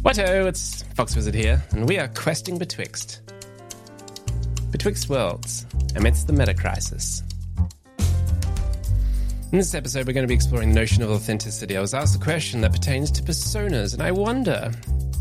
Righto, it's Foxwizard here, and we are questing betwixt worlds, amidst the meta-crisis. In this episode, we're going to be exploring the notion of authenticity. I was asked a question that pertains to personas, and I wonder,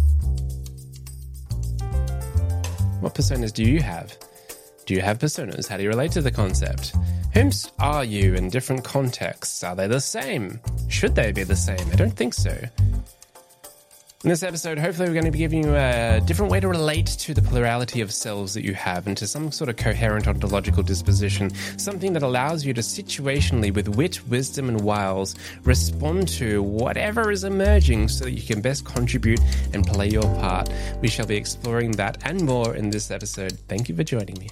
what personas do you have? Do you have personas? How do you relate to the concept? Whom are you in different contexts? Are they the same? Should they be the same? I don't think so. In this episode, hopefully we're going to be giving you a different way to relate to the plurality of selves that you have and to some sort of coherent ontological disposition, something that allows you to situationally, with wit, wisdom, and wiles, respond to whatever is emerging so that you can best contribute and play your part. We shall be exploring that and more in this episode. Thank you for joining me.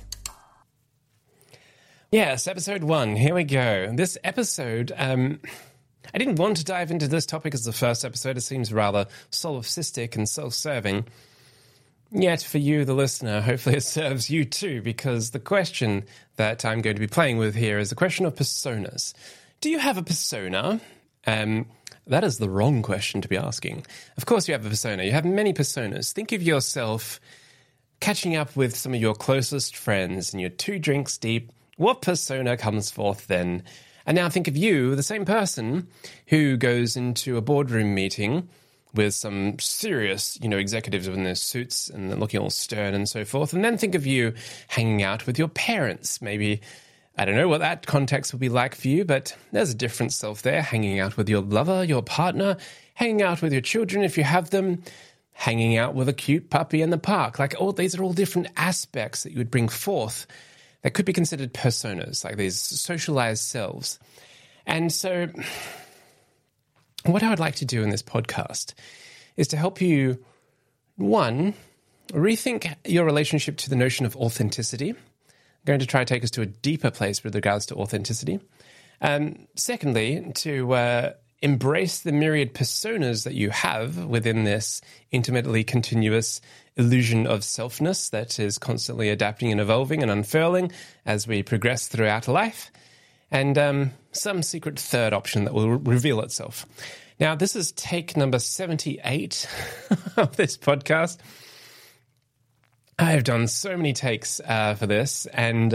Yes, episode 1. Here we go. This episode, I didn't want to dive into this topic as the first episode. It seems rather solipsistic and self-serving. Yet, for you, the listener, hopefully it serves you too, because the question that I'm going to be playing with here is the question of personas. Do you have a persona? That is the wrong question to be asking. Of course you have a persona. You have many personas. Think of yourself catching up with some of your closest friends and you're 2 drinks deep. What persona comes forth then? And now think of you, the same person who goes into a boardroom meeting with some serious, executives in their suits and they're looking all stern and so forth. And then think of you hanging out with your parents. Maybe, I don't know what that context would be like for you, but there's a different self there, hanging out with your lover, your partner, hanging out with your children if you have them, hanging out with a cute puppy in the park. These are all different aspects that you would bring forth that could be considered personas, like these socialized selves. And so what I would like to do in this podcast is to help you, 1, rethink your relationship to the notion of authenticity. I'm going to try to take us to a deeper place with regards to authenticity. Secondly, to embrace the myriad personas that you have within this intermittently continuous illusion of selfness that is constantly adapting and evolving and unfurling as we progress throughout life, and some secret third option that will reveal itself. Now, this is take number 78 of this podcast. I've done so many takes for this, and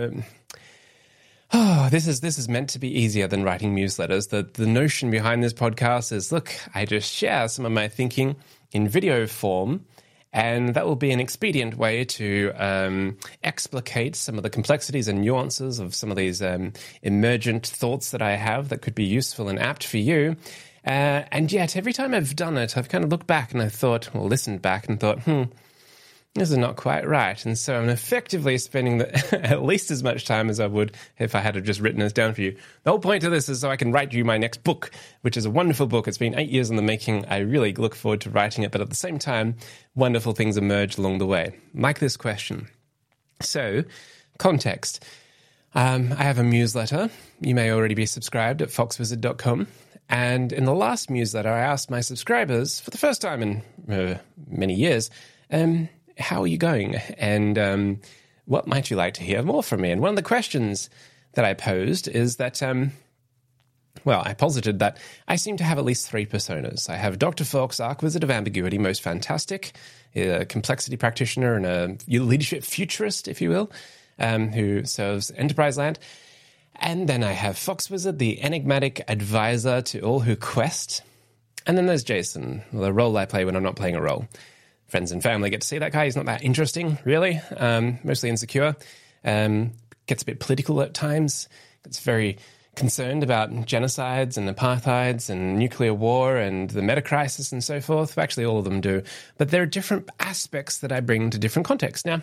this is meant to be easier than writing newsletters. The notion behind this podcast is, look, I just share some of my thinking in video form, and that will be an expedient way to explicate some of the complexities and nuances of some of these emergent thoughts that I have that could be useful and apt for you. And yet, every time I've done it, I've kind of looked back and I thought, listened back and thought, this is not quite right. And so I'm effectively spending at least as much time as I would if I had just written this down for you. The whole point of this is so I can write you my next book, which is a wonderful book. It's been 8 years in the making. I really look forward to writing it, but at the same time, wonderful things emerge along the way, like this question. So, context. I have a newsletter. You may already be subscribed at foxwizard.com. And in the last newsletter, I asked my subscribers, for the first time in many years, how are you going? And what might you like to hear more from me? And one of the questions that I posed is that, I posited that I seem to have at least 3 personas. I have Dr. Fox, Archwizard of Ambiguity, most fantastic, a complexity practitioner and a leadership futurist, if you will, who serves Enterprise Land. And then I have Foxwizard, the enigmatic advisor to all who quest. And then there's Jason, the role I play when I'm not playing a role. Friends and family get to see that guy. He's not that interesting, really. Mostly insecure. Gets a bit political at times. Gets very concerned about genocides and apartheids and nuclear war and the meta-crisis and so forth. Actually, all of them do. But there are different aspects that I bring to different contexts. Now,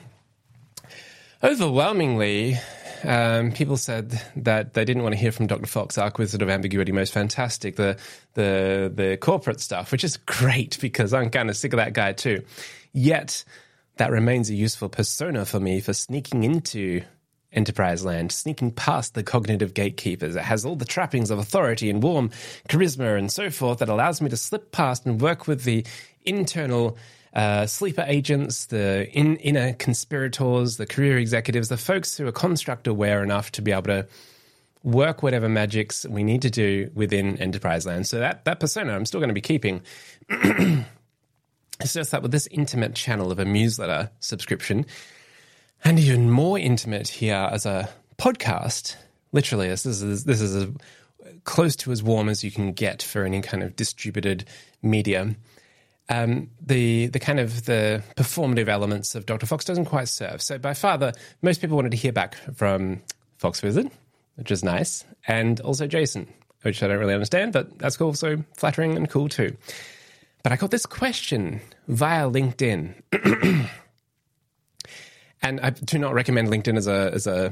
overwhelmingly, people said that they didn't want to hear from Dr. Fox, Archwizard of Ambiguity, most fantastic, the corporate stuff, which is great because I'm kind of sick of that guy too. Yet, that remains a useful persona for me for sneaking into Enterprise Land, sneaking past the cognitive gatekeepers. It has all the trappings of authority and warm charisma and so forth that allows me to slip past and work with the internal sleeper agents, the inner conspirators, the career executives, the folks who are construct aware enough to be able to work whatever magics we need to do within Enterprise Land. So that persona I'm still going to be keeping. It's just that with this intimate channel of a newsletter subscription, and even more intimate here as a podcast, literally, this is as close to as warm as you can get for any kind of distributed media. The kind of the performative elements of Dr. Fox doesn't quite serve. So by far, most people wanted to hear back from Fox Wizard, which is nice, and also Jason, which I don't really understand, but that's cool. So flattering and cool too. But I got this question via LinkedIn. And I do not recommend LinkedIn as a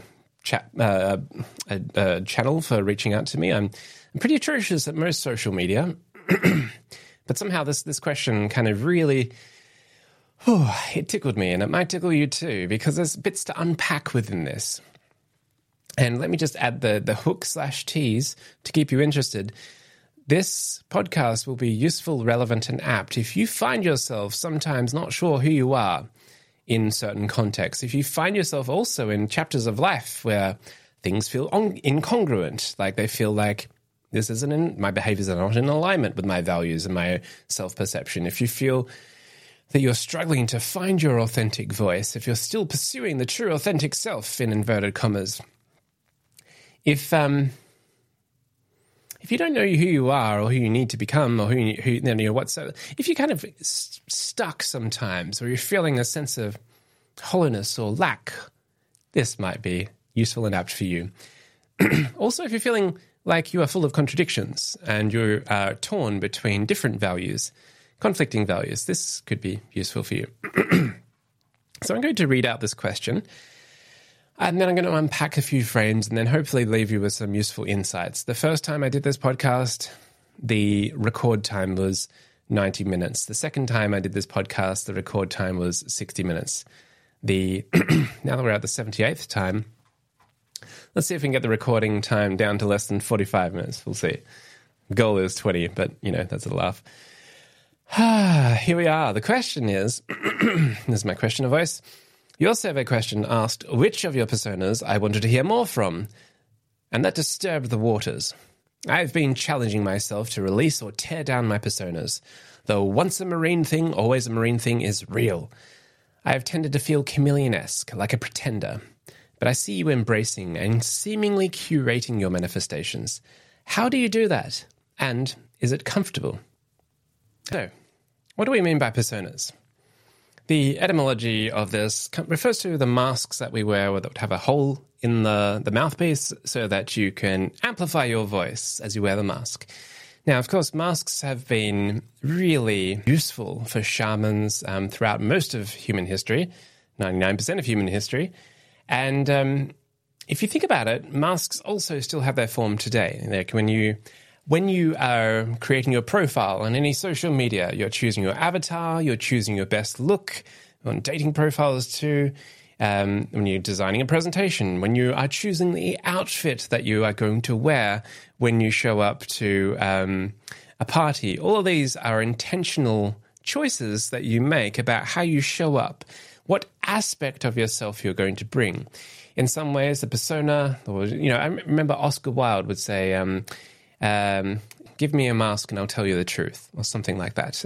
channel for reaching out to me. I'm pretty atrocious at most social media. But somehow this question kind of really, it tickled me, and it might tickle you too, because there's bits to unpack within this. And let me just add the hook/tease to keep you interested. This podcast will be useful, relevant, and apt if you find yourself sometimes not sure who you are in certain contexts. If you find yourself also in chapters of life where things feel incongruent, like they feel like this isn't my behaviors are not in alignment with my values and my self-perception. If you feel that you're struggling to find your authentic voice, if you're still pursuing the true authentic self in inverted commas, if you don't know who you are or who you need to become or if you're kind of stuck sometimes, or you're feeling a sense of hollowness or lack, this might be useful and apt for you. Also, if you're feeling like you are full of contradictions and you're torn between different values, conflicting values, this could be useful for you. So I'm going to read out this question, and then I'm going to unpack a few frames and then hopefully leave you with some useful insights. The first time I did this podcast, the record time was 90 minutes. The second time I did this podcast, the record time was 60 minutes. Now that we're at the 78th time, let's see if we can get the recording time down to less than 45 minutes. We'll see. The goal is 20, but, that's a laugh. Here we are. The question is, this is my question of voice. Your survey question asked which of your personas I wanted to hear more from, and that disturbed the waters. I've been challenging myself to release or tear down my personas, though once a marine thing, always a marine thing is real. I have tended to feel chameleon-esque, like a pretender, but I see you embracing and seemingly curating your manifestations. How do you do that? And is it comfortable? So, what do we mean by personas? The etymology of this refers to the masks that we wear that have a hole in the mouthpiece so that you can amplify your voice as you wear the mask. Now, of course, masks have been really useful for shamans throughout most of human history, 99% of human history. And if you think about it, masks also still have their form today. Like when you are creating your profile on any social media, you're choosing your avatar, you're choosing your best look on dating profiles too. When you're designing a presentation, when you are choosing the outfit that you are going to wear when you show up to a party, all of these are intentional choices that you make about how you show up, what aspect of yourself you're going to bring. In some ways, the persona, or I remember Oscar Wilde would say, give me a mask and I'll tell you the truth, or something like that.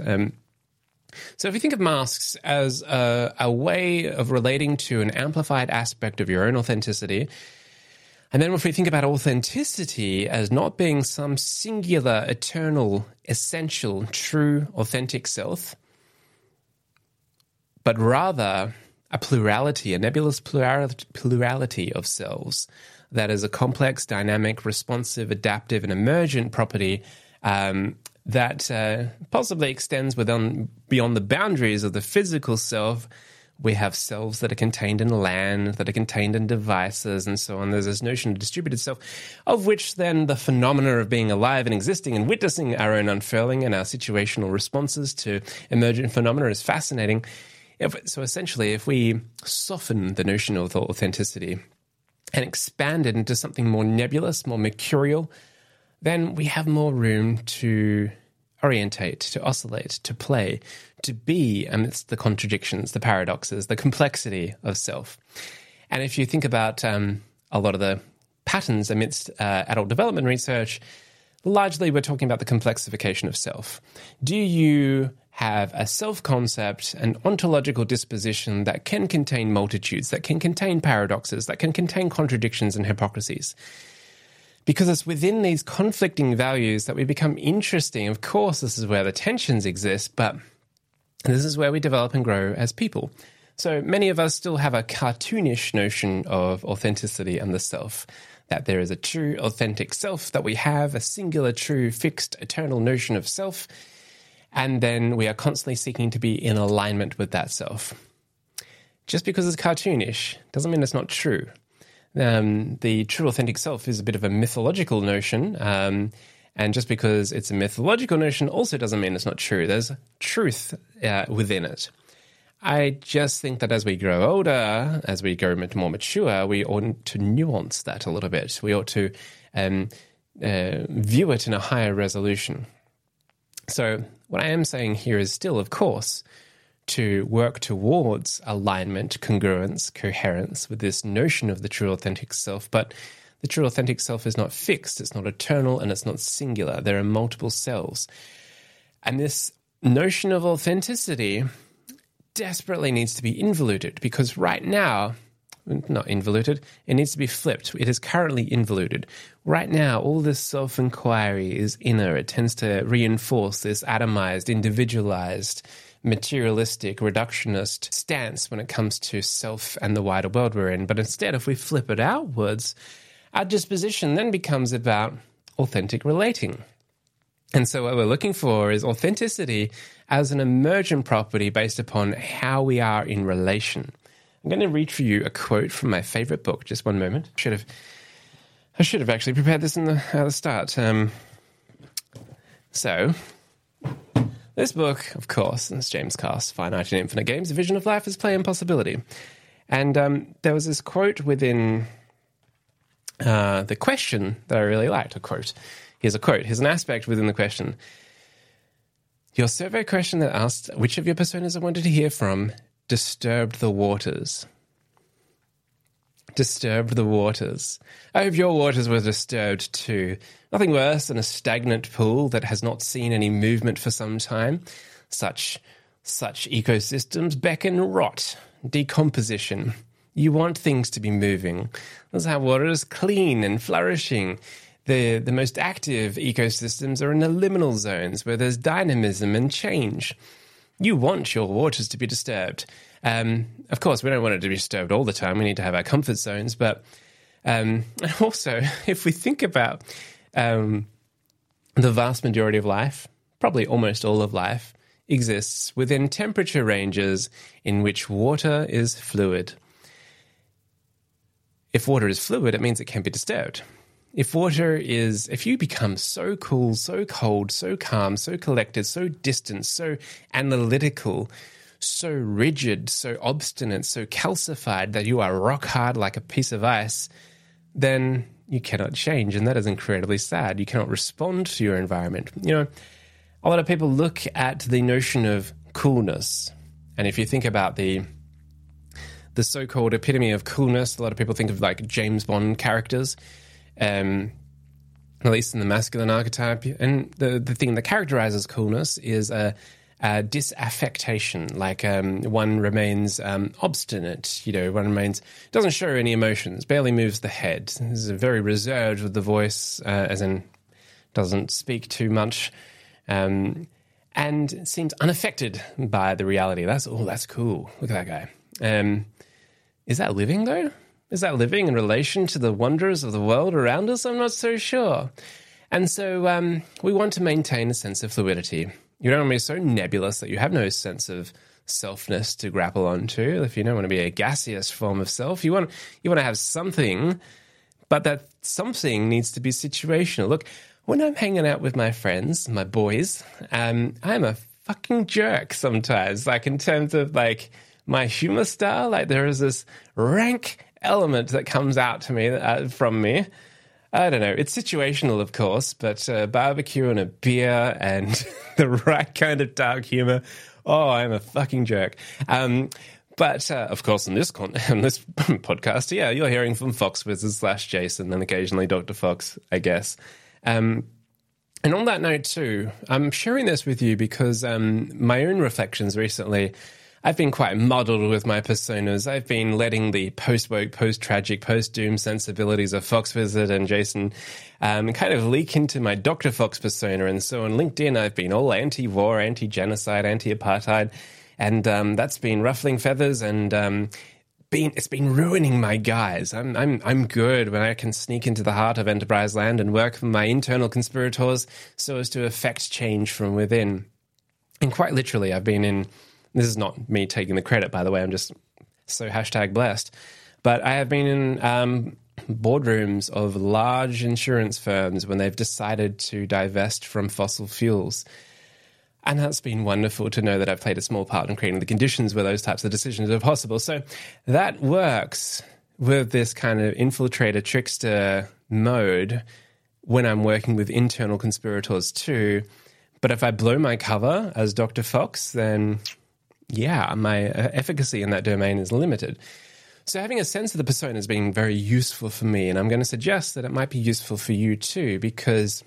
So if you think of masks as a way of relating to an amplified aspect of your own authenticity, and then if we think about authenticity as not being some singular, eternal, essential, true, authentic self, but rather a plurality, a nebulous plurality of selves, that is a complex, dynamic, responsive, adaptive, and emergent property that possibly extends beyond the boundaries of the physical self. We have selves that are contained in land, that are contained in devices, and so on. There's this notion of distributed self, of which then the phenomena of being alive and existing and witnessing our own unfurling and our situational responses to emergent phenomena is fascinating. So essentially, if we soften the notion of authenticity and expand it into something more nebulous, more mercurial, then we have more room to orientate, to oscillate, to play, to be amidst the contradictions, the paradoxes, the complexity of self. And if you think about a lot of the patterns amidst adult development research, largely we're talking about the complexification of self. Do you have a self-concept, an ontological disposition that can contain multitudes, that can contain paradoxes, that can contain contradictions and hypocrisies. Because it's within these conflicting values that we become interesting. Of course, this is where the tensions exist, but this is where we develop and grow as people. So many of us still have a cartoonish notion of authenticity and the self, that there is a true, authentic self, that we have a singular, true, fixed, eternal notion of self, and then we are constantly seeking to be in alignment with that self. Just because it's cartoonish doesn't mean it's not true. The true, authentic self is a bit of a mythological notion, and just because it's a mythological notion also doesn't mean it's not true. There's truth within it. I just think that as we grow older, as we grow more mature, we ought to nuance that a little bit. We ought to view it in a higher resolution. So what I am saying here is still, of course, to work towards alignment, congruence, coherence with this notion of the true authentic self. But the true authentic self is not fixed, it's not eternal, and it's not singular. There are multiple selves. And this notion of authenticity desperately needs to be involuted, because right now, not involuted, it needs to be flipped. It is currently involuted. Right now, all this self-inquiry is inner. It tends to reinforce this atomized, individualized, materialistic, reductionist stance when it comes to self and the wider world we're in. But instead, if we flip it outwards, our disposition then becomes about authentic relating. And so what we're looking for is authenticity as an emergent property based upon how we are in relation. I'm going to read for you a quote from my favorite book. Just one moment. I should have actually prepared this at the start. So, this book, of course, is James Cass, Finite and Infinite Games, The Vision of Life as Play and Possibility. And there was this quote within the question that I really liked, a quote. Here's a quote. Here's an aspect within the question. Your survey question that asked which of your personas I wanted to hear from disturbed the waters. Disturbed the waters. I hope your waters were disturbed too. Nothing worse than a stagnant pool that has not seen any movement for some time. Such ecosystems beckon rot, decomposition. You want things to be moving. That's how water is clean and flourishing. The most active ecosystems are in the liminal zones where there's dynamism and change. You want your waters to be disturbed. Of course, we don't want it to be disturbed all the time. We need to have our comfort zones. But also, if we think about the vast majority of life, probably almost all of life, exists within temperature ranges in which water is fluid. If water is fluid, it means it can be disturbed. If you become so cool, so cold, so calm, so collected, so distant, so analytical, so rigid, so obstinate, so calcified that you are rock hard like a piece of ice, then you cannot change, and that is incredibly sad. You cannot respond to your environment. You know, a lot of people look at the notion of coolness, and if you think about the so-called epitome of coolness, a lot of people think of like James Bond characters, at least in the masculine archetype. And the thing that characterizes coolness is a disaffectation, like one remains obstinate, one doesn't show any emotions, barely moves the head. Is very reserved with the voice, as in doesn't speak too much, and seems unaffected by the reality. That's cool. Look at that guy. Is that living, though? Is that living in relation to the wonders of the world around us? I'm not so sure. And so we want to maintain a sense of fluidity. You don't want to be so nebulous that you have no sense of selfness to grapple onto. If you don't want to be a gaseous form of self, you want to have something, but that something needs to be situational. Look, when I'm hanging out with my friends, my boys, I'm a fucking jerk sometimes, like in terms of like my humor style. Like there is this rank element that comes out to me from me. I don't know. It's situational, of course, but barbecue and a beer and the right kind of dark humor. Oh, I'm a fucking jerk. But of course, on this podcast, yeah, you're hearing from Fox Wizard / Jason and occasionally Dr. Fox, I guess. And on that note too, I'm sharing this with you because my own reflections recently, I've been quite muddled with my personas. I've been letting the post-woke, post-tragic, post-doom sensibilities of Fox Wizard and Jason kind of leak into my Dr. Fox persona. And so on LinkedIn, I've been all anti-war, anti-genocide, anti-apartheid. And that's been ruffling feathers and it's been ruining my guys. I'm good when I can sneak into the heart of Enterprise Land and work with my internal conspirators so as to affect change from within. And quite literally, I've been in... This is not me taking the credit, by the way. I'm just so #blessed. But I have been in boardrooms of large insurance firms when they've decided to divest from fossil fuels. And that's been wonderful to know that I've played a small part in creating the conditions where those types of decisions are possible. So that works with this kind of infiltrator trickster mode when I'm working with internal conspirators too. But if I blow my cover as Dr. Fox, then... yeah, my efficacy in that domain is limited. So having a sense of the persona has been very useful for me, and I'm going to suggest that it might be useful for you too, because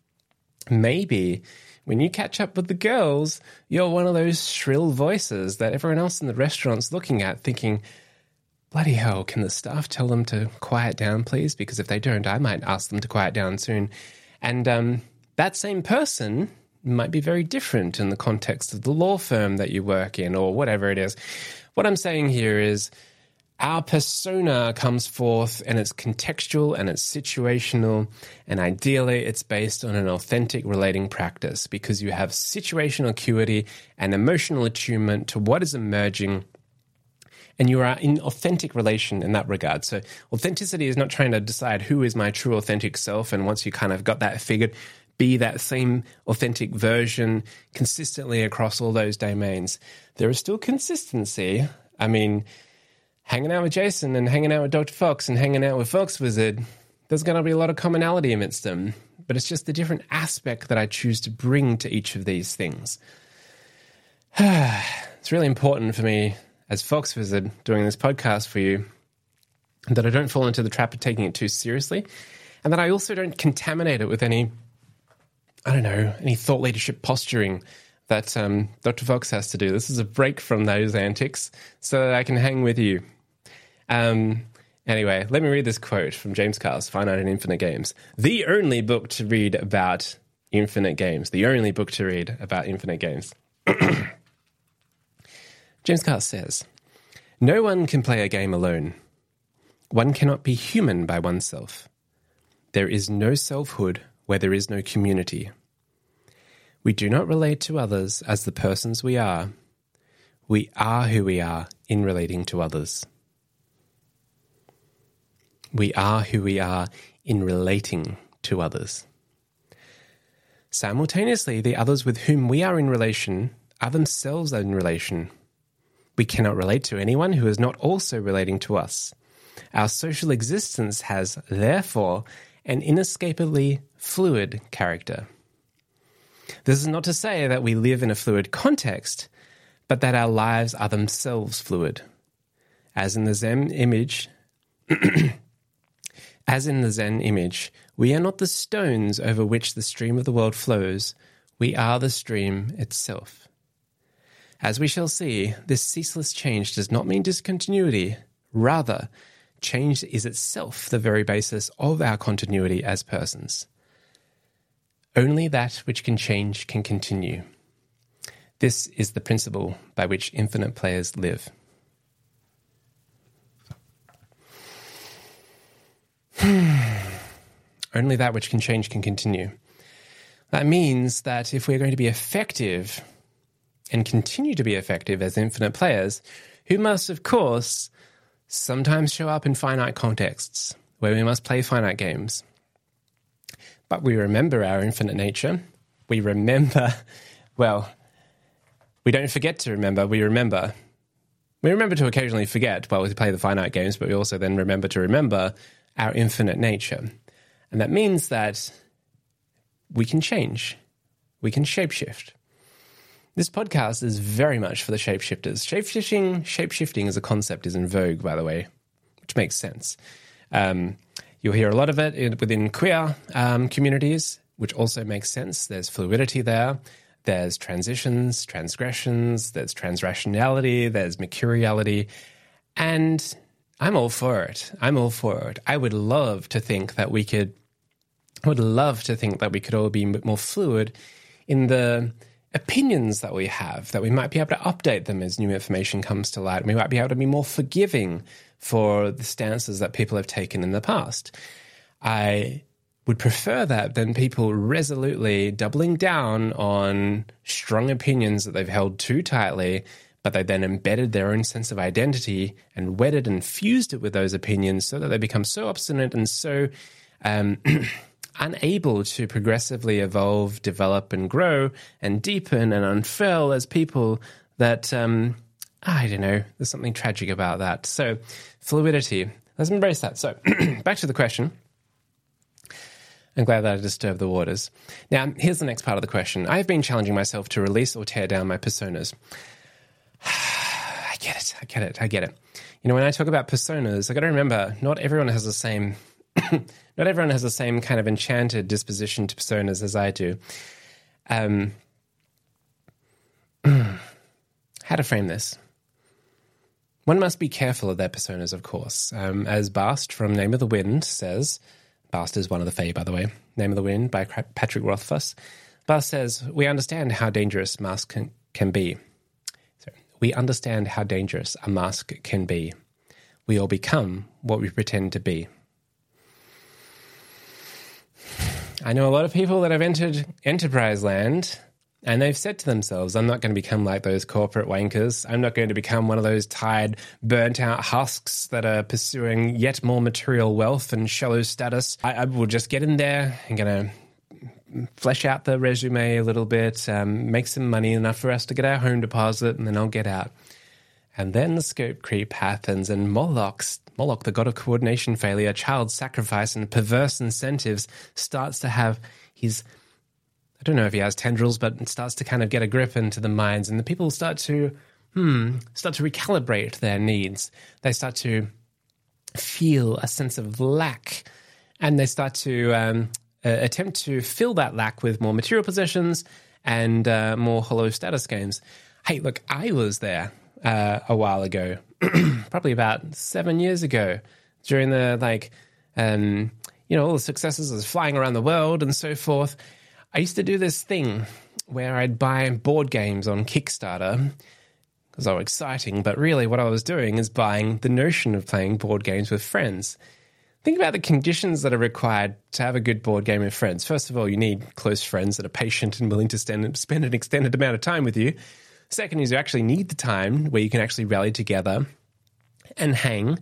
maybe when you catch up with the girls, you're one of those shrill voices that everyone else in the restaurant's looking at thinking, bloody hell, can the staff tell them to quiet down, please? Because if they don't, I might ask them to quiet down soon. And that same person might be very different in the context of the law firm that you work in or whatever it is. What I'm saying here is our persona comes forth and it's contextual and it's situational, and ideally it's based on an authentic relating practice because you have situational acuity and emotional attunement to what is emerging, and you are in authentic relation in that regard. So authenticity is not trying to decide who is my true authentic self, and once you kind of got that figured, be that same authentic version consistently across all those domains. There is still consistency. I mean, hanging out with Jason and hanging out with Dr. Fox and hanging out with Fox Wizard, there's going to be a lot of commonality amidst them. But it's just the different aspect that I choose to bring to each of these things. It's really important for me as Fox Wizard doing this podcast for you that I don't fall into the trap of taking it too seriously, and that I also don't contaminate it with any thought leadership posturing that Dr. Fox has to do. This is a break from those antics so that I can hang with you. Anyway, let me read this quote from James Carr's Finite and Infinite Games. The only book to read about infinite games. The only book to read about infinite games. James Carr says, "No one can play a game alone. One cannot be human by oneself. There is no selfhood where there is no community. We do not relate to others as the persons we are. We are who we are in relating to others. We are who we are in relating to others. Simultaneously, the others with whom we are in relation are themselves in relation. We cannot relate to anyone who is not also relating to us. Our social existence has, therefore, an inescapably fluid character. This is not to say that we live in a fluid context, but that our lives are themselves fluid. As in the Zen image, we are not the stones over which the stream of the world flows. We are the stream itself. As we shall see, this ceaseless change does not mean discontinuity. Rather, change is itself the very basis of our continuity as persons. Only that which can change can continue. This is the principle by which infinite players live." Only that which can change can continue. That means that if we're going to be effective and continue to be effective as infinite players, who must, of course, sometimes show up in finite contexts where we must play finite games. But we remember our infinite nature. We remember, well, we don't forget to remember, we remember. We remember to occasionally forget while we play the finite games, but we also then remember to remember our infinite nature. And that means that we can change. We can shapeshift. This podcast is very much for the shapeshifters. Shapeshifting as a concept is in vogue, by the way, which makes sense. You'll hear a lot of it within queer communities, which also makes sense. There's fluidity there. There's transitions, transgressions, there's transrationality, there's mercuriality, and I'm all for it. I would love to think that we could all be a bit more fluid in the opinions that we have, that we might be able to update them as new information comes to light. We might be able to be more forgiving for the stances that people have taken in the past. I would prefer that than people resolutely doubling down on strong opinions that they've held too tightly, but they then embedded their own sense of identity and wedded and fused it with those opinions so that they become so obstinate and so unable to progressively evolve, develop, and grow and deepen and unfurl as people that, I don't know, there's something tragic about that. So, fluidity, let's embrace that. So, back to the question. I'm glad that I disturbed the waters. Now, here's the next part of the question. I've been challenging myself to release or tear down my personas. I get it. You know, when I talk about personas, I got to remember, not everyone has the same kind of enchanted disposition to personas as I do. How to frame this? One must be careful of their personas, of course. As Bast from Name of the Wind says, Bast is one of the Fae, by the way, Name of the Wind by Patrick Rothfuss. Bast says, we understand how dangerous mask can be. We understand how dangerous a mask can be. We all become what we pretend to be. I know a lot of people that have entered enterprise land and they've said to themselves, I'm not going to become like those corporate wankers. I'm not going to become one of those tired, burnt-out husks that are pursuing yet more material wealth and shallow status. I will just get in there and going to flesh out the resume a little bit, make some money enough for us to get our home deposit, and then I'll get out. And then the scope creep happens, and Moloch, the god of coordination failure, child sacrifice, and perverse incentives, starts to have his, I don't know if he has tendrils, but it starts to kind of get a grip into the minds, and the people start to recalibrate their needs. They start to feel a sense of lack, and they start to attempt to fill that lack with more material possessions and more hollow status games. Hey, look, I was there a while ago, probably about 7 years ago, during the, all the successes of flying around the world and so forth. I used to do this thing where I'd buy board games on Kickstarter because they were exciting, but really what I was doing is buying the notion of playing board games with friends. Think about the conditions that are required to have a good board game with friends. First of all, you need close friends that are patient and willing to spend an extended amount of time with you. Second is you actually need the time where you can actually rally together and hang.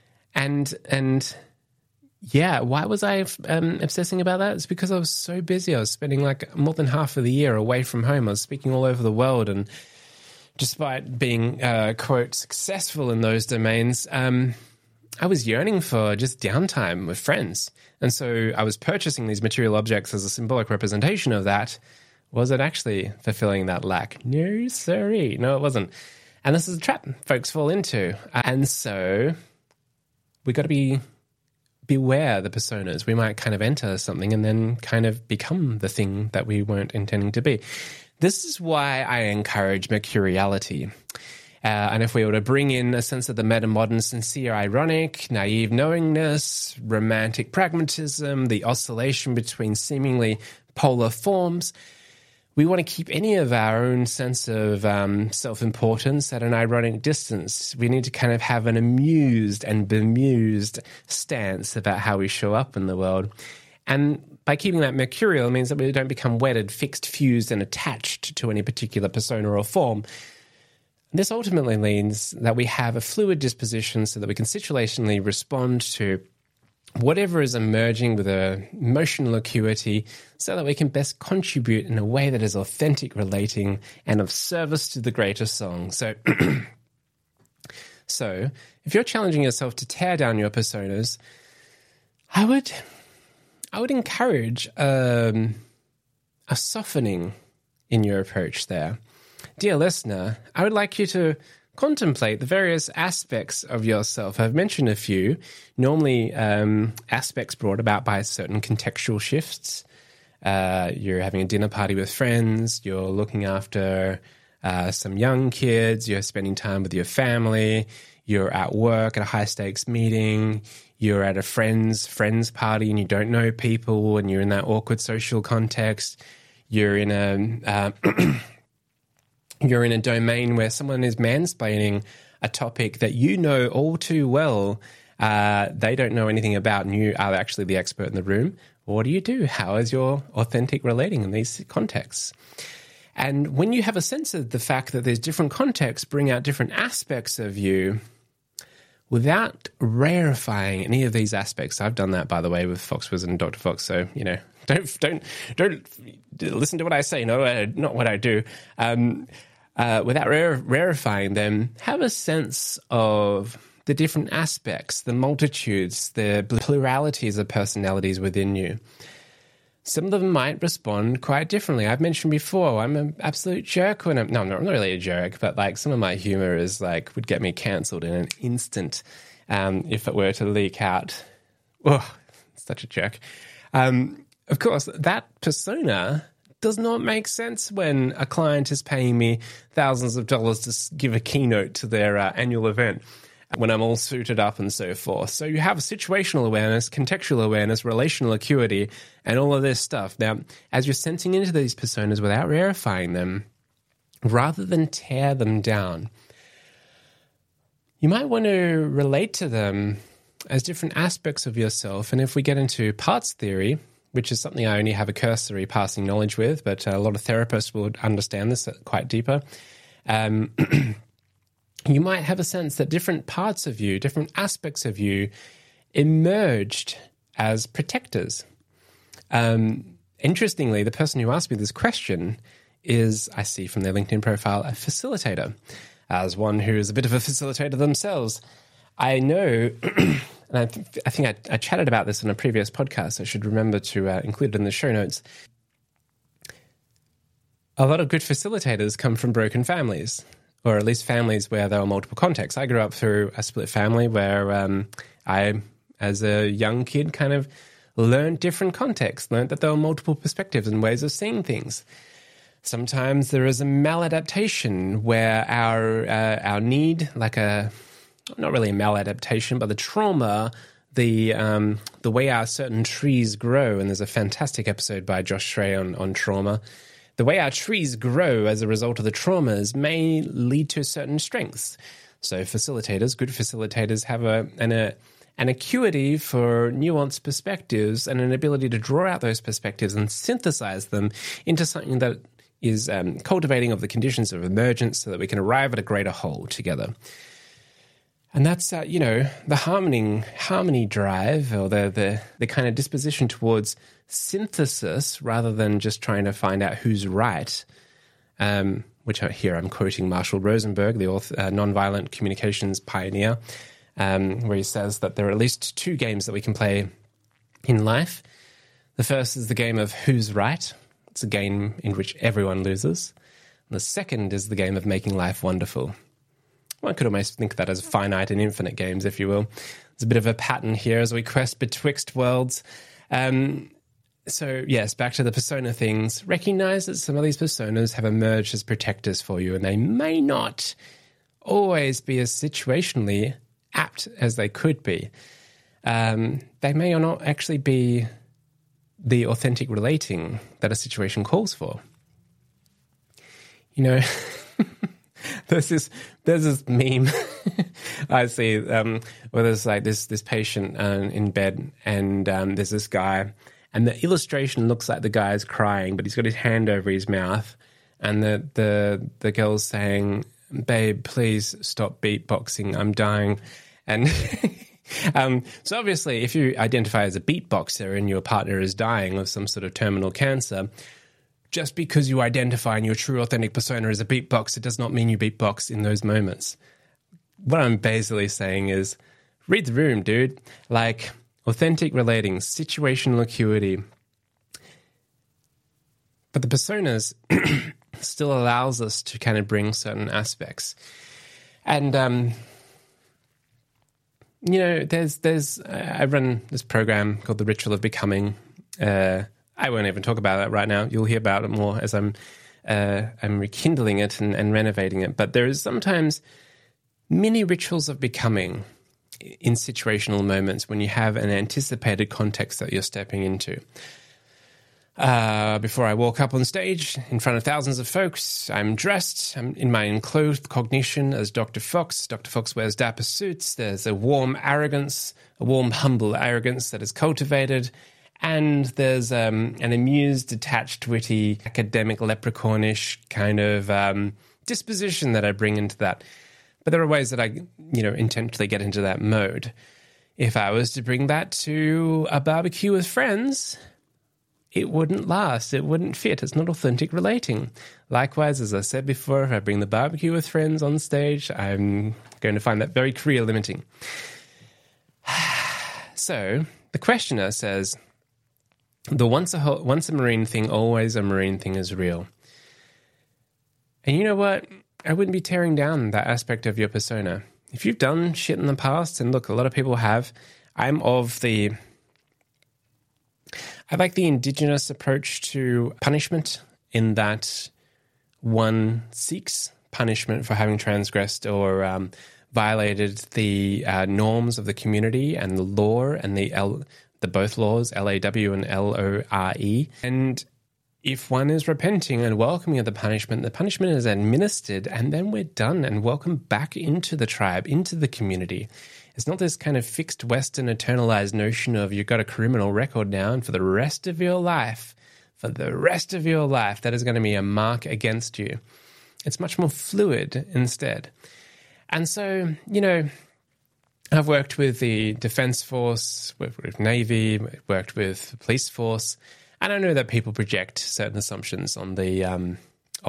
And yeah, why was I obsessing about that? It's because I was so busy. I was spending like more than half of the year away from home. I was speaking all over the world, and despite being, quote, successful in those domains, I was yearning for just downtime with friends. And so I was purchasing these material objects as a symbolic representation of that. Was it actually fulfilling that lack? No, sorry. No, it wasn't. And this is a trap folks fall into. And so we got to beware the personas. We might kind of enter something and then kind of become the thing that we weren't intending to be. This is why I encourage mercuriality. And if we were to bring in a sense of the meta-modern, sincere, ironic, naive knowingness, romantic pragmatism, the oscillation between seemingly polar forms, we want to keep any of our own sense of self-importance at an ironic distance. We need to kind of have an amused and bemused stance about how we show up in the world. And by keeping that mercurial, it means that we don't become wedded, fixed, fused, and attached to any particular persona or form. This ultimately means that we have a fluid disposition so that we can situationally respond to whatever is emerging with an emotional acuity so that we can best contribute in a way that is authentic, relating, and of service to the greater song. So if you're challenging yourself to tear down your personas, I would encourage a softening in your approach there. Dear listener, I would like you to contemplate the various aspects of yourself. I've mentioned a few, normally aspects brought about by certain contextual shifts, you're having a dinner party with friends, you're looking after some young kids, you're spending time with your family, you're at work at a high-stakes meeting, you're at a friend's party and you don't know people and you're in that awkward social context, you're in a you're in a domain where someone is mansplaining a topic that you know all too well, they don't know anything about, and you are actually the expert in the room. What do you do? How is your authentic relating in these contexts? And when you have a sense of the fact that there's different contexts bring out different aspects of you, without rarefying any of these aspects, I've done that, by the way, with Foxwiz and Dr. Fox, so, you know, don't listen to what I say, not what I do. Without rarefying them, have a sense of the different aspects, the multitudes, the pluralities of personalities within you. Some of them might respond quite differently. I've mentioned before, I'm an absolute jerk when I'm not really a jerk, but like some of my humor is like would get me cancelled in an instant if it were to leak out. Oh, such a jerk. Of course, that persona does not make sense when a client is paying me thousands of dollars to give a keynote to their annual event, when I'm all suited up and so forth. So you have situational awareness, contextual awareness, relational acuity, and all of this stuff. Now, as you're sensing into these personas without rarefying them, rather than tear them down, you might want to relate to them as different aspects of yourself. And if we get into parts theory, which is something I only have a cursory passing knowledge with, but a lot of therapists would understand this quite deeper, you might have a sense that different parts of you, different aspects of you emerged as protectors. Interestingly, the person who asked me this question is, I see from their LinkedIn profile, a facilitator. As one who is a bit of a facilitator themselves, I know, and I think I chatted about this in a previous podcast, I should remember to include it in the show notes. A lot of good facilitators come from broken families, or at least families where there are multiple contexts. I grew up through a split family where I, as a young kid, kind of learned different contexts, learned that there were multiple perspectives and ways of seeing things. Sometimes there is a maladaptation where our need, like not really a maladaptation, but the trauma, the way our certain trees grow, and there's a fantastic episode by Josh Schray on trauma. The way our trees grow as a result of the traumas may lead to certain strengths. So facilitators, good facilitators, have an acuity for nuanced perspectives and an ability to draw out those perspectives and synthesize them into something that is cultivating of the conditions of emergence so that we can arrive at a greater whole together. And that's, the harmony drive, or the kind of disposition towards synthesis rather than just trying to find out who's right, which here I'm quoting Marshall Rosenberg, the author, nonviolent communications pioneer, where he says that there are at least two games that we can play in life. The first is the game of who's right. It's a game in which everyone loses. And the second is the game of making life wonderful. One could almost think of that as finite and infinite games, if you will. There's a bit of a pattern here as we quest betwixt worlds. So, yes, back to the persona things. Recognize that some of these personas have emerged as protectors for you, and they may not always be as situationally apt as they could be. They may or not actually be the authentic relating that a situation calls for. There's this meme I see where there's like this patient in bed, and there's this guy, and the illustration looks like the guy's crying, but he's got his hand over his mouth, and the girl's saying, "Babe, please stop beatboxing. I'm dying." And so obviously, if you identify as a beatboxer and your partner is dying of some sort of terminal cancer, just because you identify in your true authentic persona as a beatboxer does not mean you beatbox in those moments. What I'm basically saying is, read the room, dude. Like, authentic relating, situational acuity. But the personas still allows us to kind of bring certain aspects. And, I run this program called The Ritual of Becoming. I won't even talk about that right now. You'll hear about it more as I'm rekindling it and renovating it. But there is sometimes mini rituals of becoming in situational moments when you have an anticipated context that you're stepping into. Before I walk up on stage in front of thousands of folks, I'm dressed. I'm in my enclosed cognition as Dr. Fox. Dr. Fox wears dapper suits. There's a warm arrogance, a warm, humble arrogance that is cultivated. And there's an amused, detached, witty, academic, leprechaunish kind of disposition that I bring into that. But there are ways that I, intentionally get into that mode. If I was to bring that to a barbecue with friends, it wouldn't last. It wouldn't fit. It's not authentic relating. Likewise, as I said before, if I bring the barbecue with friends on stage, I'm going to find that very career limiting. So the questioner says, the once a marine thing, always a marine thing is real. And you know what? I wouldn't be tearing down that aspect of your persona. If you've done shit in the past, and look, a lot of people have, I like the indigenous approach to punishment in that one seeks punishment for having transgressed or violated the norms of the community and the law and the both laws, LAW and LORE. And if one is repenting and welcoming of the punishment is administered, and then we're done and welcome back into the tribe, into the community. It's not this kind of fixed Western eternalized notion of you've got a criminal record now and for the rest of your life, that is going to be a mark against you. It's much more fluid instead. And so, I've worked with the Defense Force, with Navy, worked with the police force, and I know that people project certain assumptions on the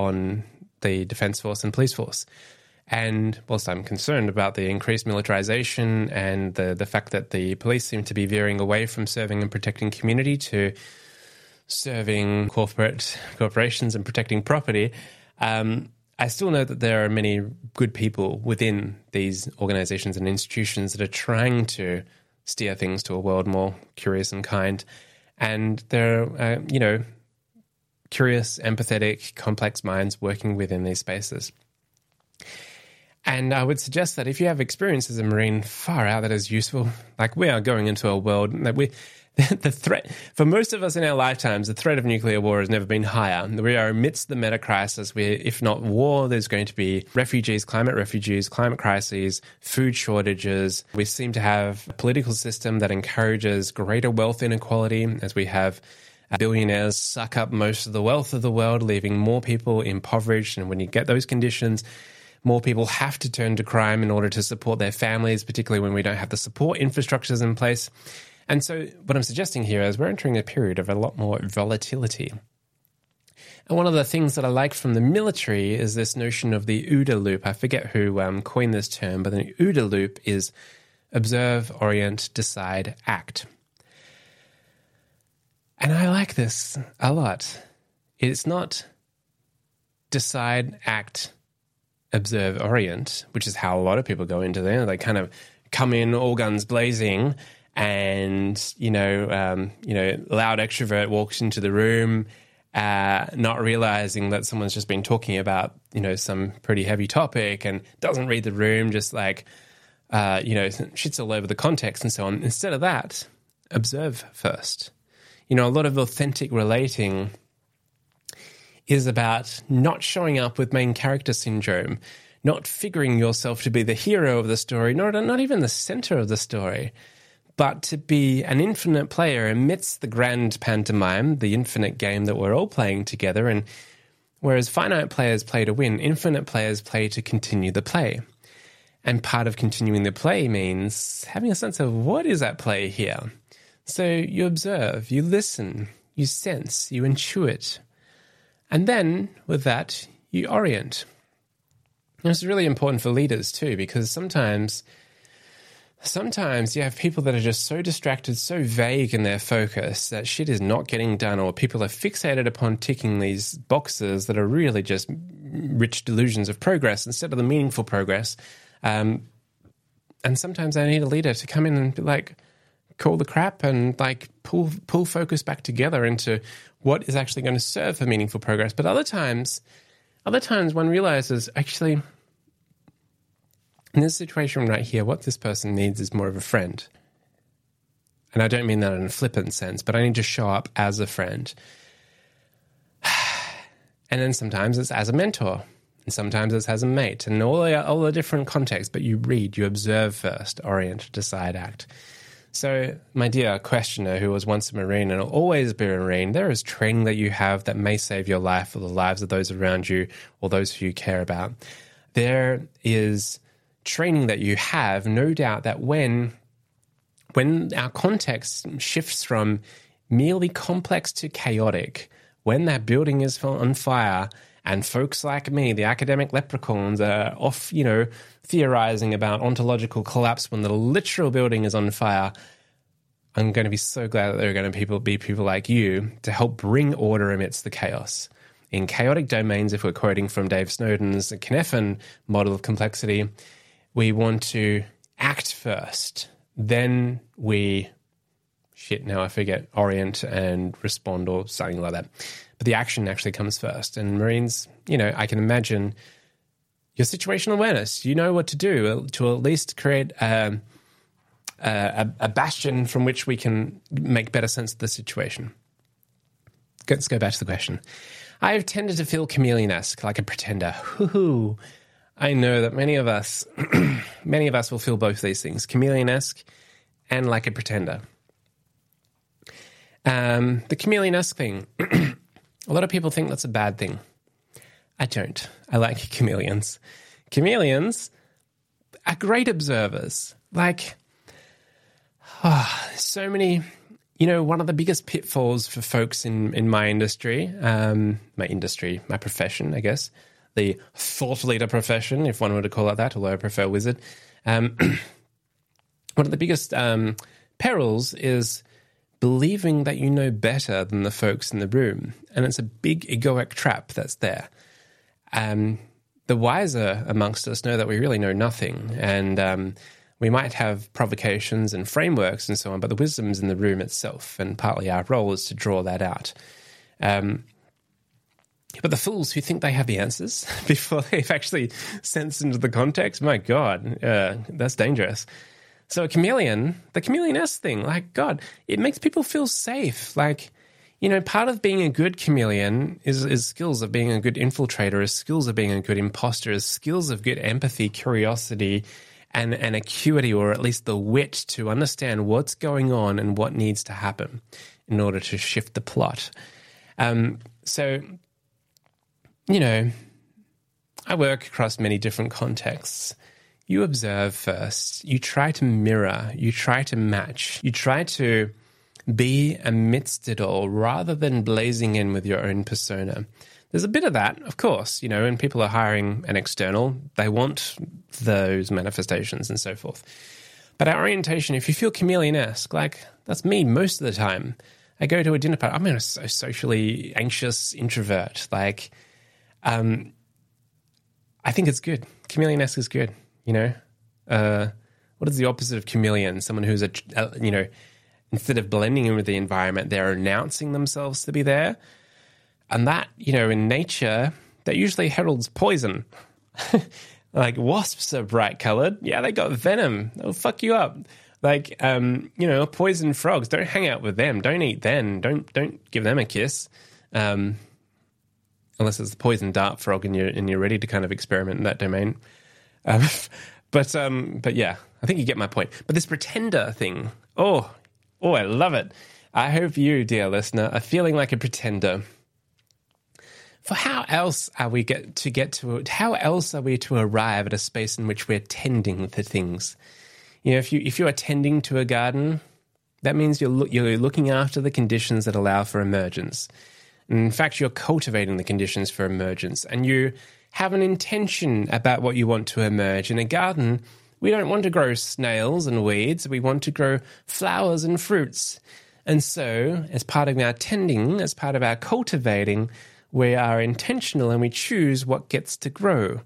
Defense Force and police force. And whilst I'm concerned about the increased militarization and the fact that the police seem to be veering away from serving and protecting community to serving corporations and protecting property, I still know that there are many good people within these organizations and institutions that are trying to steer things to a world more curious and kind. And there are, curious, empathetic, complex minds working within these spaces. And I would suggest that if you have experience as a Marine, far out, that is useful. Like, we are going into a world that the threat, for most of us in our lifetimes, the threat of nuclear war has never been higher. We are amidst the meta crisis where, if not war, there's going to be climate crises, food shortages. We seem to have a political system that encourages greater wealth inequality as we have billionaires suck up most of the wealth of the world, leaving more people impoverished. And when you get those conditions, more people have to turn to crime in order to support their families, particularly when we don't have the support infrastructures in place. And so what I'm suggesting here is we're entering a period of a lot more volatility. And one of the things that I like from the military is this notion of the OODA loop. I forget who coined this term, but the OODA loop is observe, orient, decide, act. And I like this a lot. It's not decide, act, observe, orient, which is how a lot of people go into there. They kind of come in all guns blazing and, loud extrovert walks into the room, not realizing that someone's just been talking about, some pretty heavy topic and doesn't read the room, just like, shits all over the context and so on. Instead of that, observe first. A lot of authentic relating is about not showing up with main character syndrome, not figuring yourself to be the hero of the story, not even the center of the story, but to be an infinite player amidst the grand pantomime, the infinite game that we're all playing together. And whereas finite players play to win, infinite players play to continue the play. And part of continuing the play means having a sense of what is at play here. So you observe, you listen, you sense, you intuit. And then, with that, you orient. And it's really important for leaders too, because sometimes you have people that are just so distracted, so vague in their focus that shit is not getting done, or people are fixated upon ticking these boxes that are really just rich delusions of progress instead of the meaningful progress. And sometimes I need a leader to come in and be like, call the crap and like pull focus back together into what is actually going to serve for meaningful progress. But other times one realizes, actually, in this situation right here, what this person needs is more of a friend. And I don't mean that in a flippant sense, but I need to show up as a friend. And then sometimes it's as a mentor, and sometimes it's as a mate, and all the different contexts. But you read, you observe first, orient, decide, act. So, my dear questioner who was once a Marine and will always be a Marine, there is training that you have that may save your life or the lives of those around you or those who you care about. There is training that you have, no doubt, that when our context shifts from merely complex to chaotic, when that building is on fire and folks like me, the academic leprechauns, are off, theorizing about ontological collapse when the literal building is on fire, I'm going to be so glad that there are going to be people like you to help bring order amidst the chaos. In chaotic domains, if we're quoting from Dave Snowden's Cynefin model of complexity, we want to act first. Then orient and respond or something like that. But the action actually comes first. And Marines, I can imagine your situational awareness. You know what to do to at least create a bastion from which we can make better sense of the situation. Let's go back to the question. I've tended to feel chameleon-esque, like a pretender. I know that many of us will feel both these things, chameleon-esque and like a pretender. The chameleon-esque thing, a lot of people think that's a bad thing. I don't. I like chameleons. Chameleons are great observers. Like, so many, one of the biggest pitfalls for folks in my industry, my profession, I guess, the thought leader profession, if one were to call it that, although I prefer wizard. One of the biggest perils is believing that you know better than the folks in the room. And it's a big egoic trap that's there. The wiser amongst us know that we really know nothing. And we might have provocations and frameworks and so on, but the wisdom's in the room itself. And partly our role is to draw that out. But the fools who think they have the answers before they've actually sensed into the context, my God, that's dangerous. So the chameleon-esque thing, like, God, it makes people feel safe. Like, part of being a good chameleon is skills of being a good infiltrator, is skills of being a good imposter, is skills of good empathy, curiosity, and acuity, or at least the wit to understand what's going on and what needs to happen in order to shift the plot. So, I work across many different contexts. You observe first. You try to mirror. You try to match. You try to be amidst it all rather than blazing in with your own persona. There's a bit of that, of course, when people are hiring an external, they want those manifestations and so forth. But our orientation, if you feel chameleon-esque, like that's me most of the time. I go to a dinner party. I'm a socially anxious introvert. Like, I think it's good. Chameleon-esque is good. What is the opposite of chameleon? Someone who's instead of blending in with the environment, they're announcing themselves to be there. And that, in nature, that usually heralds poison. Like wasps are bright colored. Yeah, they got venom. They'll fuck you up. Like, poison frogs. Don't hang out with them. Don't eat them. Don't give them a kiss. Unless it's the poison dart frog and you're ready to kind of experiment in that domain. But yeah, I think you get my point. But this pretender thing, oh, I love it. I hope you, dear listener, are feeling like a pretender. For how else are we how else are we to arrive at a space in which we're tending to things? If you are tending to a garden, that means you're looking after the conditions that allow for emergence. In fact, you're cultivating the conditions for emergence, and you have an intention about what you want to emerge. In a garden, we don't want to grow snails and weeds. We want to grow flowers and fruits. And so, as part of our tending, as part of our cultivating, we are intentional and we choose what gets to grow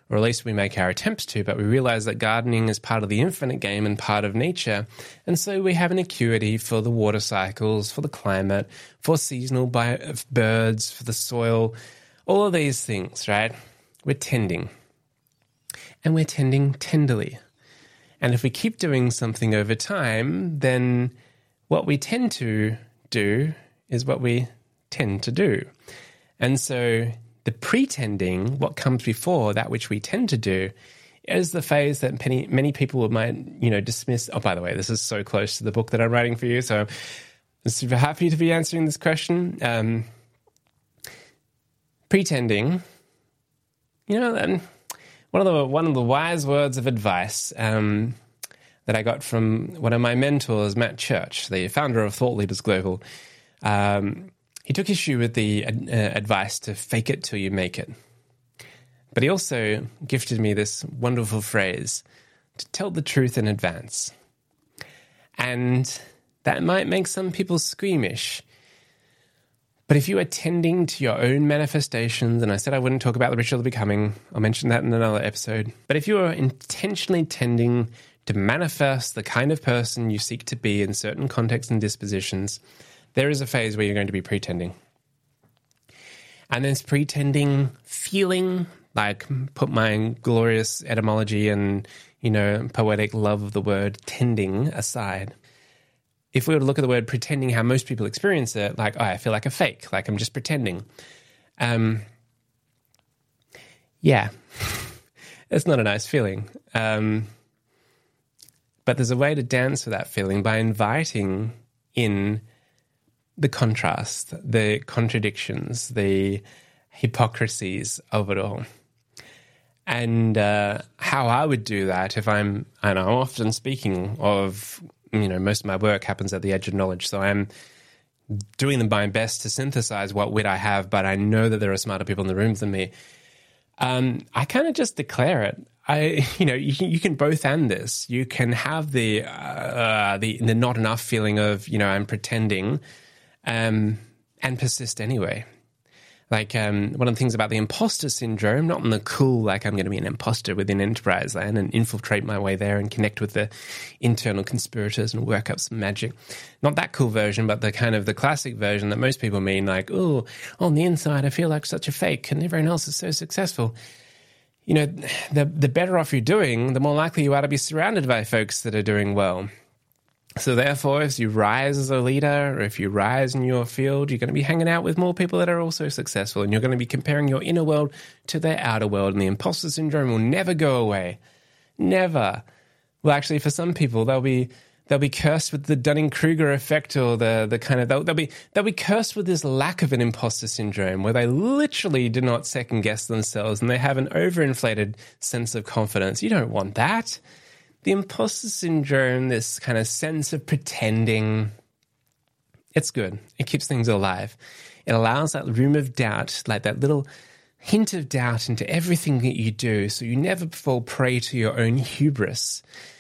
or at least we make our attempts to, but we realize that gardening is part of the infinite game and part of nature. And so we have an acuity for the water cycles, for the climate, for seasonal birds, for the soil, all of these things, right? We're tending. And we're tending tenderly. And if we keep doing something over time, then what we tend to do is what we tend to do. And so the pretending, what comes before that which we tend to do, is the phase that many people might, dismiss. Oh, by the way, this is so close to the book that I'm writing for you, so I'm super happy to be answering this question. Pretending, one of the wise words of advice that I got from one of my mentors, Matt Church, the founder of Thought Leaders Global. He took issue with the advice to fake it till you make it. But he also gifted me this wonderful phrase, to tell the truth in advance. And that might make some people squeamish. But if you are tending to your own manifestations, and I said I wouldn't talk about the ritual of becoming, I'll mention that in another episode. But if you are intentionally tending to manifest the kind of person you seek to be in certain contexts and dispositions, there is a phase where you're going to be pretending. And there's pretending feeling, like put my glorious etymology and, poetic love of the word tending aside. If we were to look at the word pretending, how most people experience it, like, I feel like a fake, like I'm just pretending. Yeah, it's not a nice feeling. But there's a way to dance with that feeling by inviting in the contrast, the contradictions, the hypocrisies of it all. And how I would do that if I'm often speaking of, most of my work happens at the edge of knowledge. So I'm doing my best to synthesize what wit I have, but I know that there are smarter people in the room than me. I kind of just declare it. You can both end this. You can have the not enough feeling of, I'm pretending, and persist anyway. Like, one of the things about the imposter syndrome, not in the cool, like I'm going to be an imposter within Enterprise Land and infiltrate my way there and connect with the internal conspirators and work up some magic. Not that cool version, but the kind of the classic version that most people mean, like, oh, on the inside I feel like such a fake and everyone else is so successful. The better off you're doing, the more likely you are to be surrounded by folks that are doing well. So therefore, if you rise as a leader, or if you rise in your field, you're going to be hanging out with more people that are also successful, and you're going to be comparing your inner world to their outer world, and the imposter syndrome will never go away. Never. Well, actually, for some people, they'll be cursed with the Dunning-Kruger effect, or the kind of they'll be cursed with this lack of an imposter syndrome, where they literally do not second guess themselves, and they have an overinflated sense of confidence. You don't want that. The imposter syndrome, this kind of sense of pretending, it's good. It keeps things alive. It allows that room of doubt, like that little hint of doubt into everything that you do, so you never fall prey to your own hubris,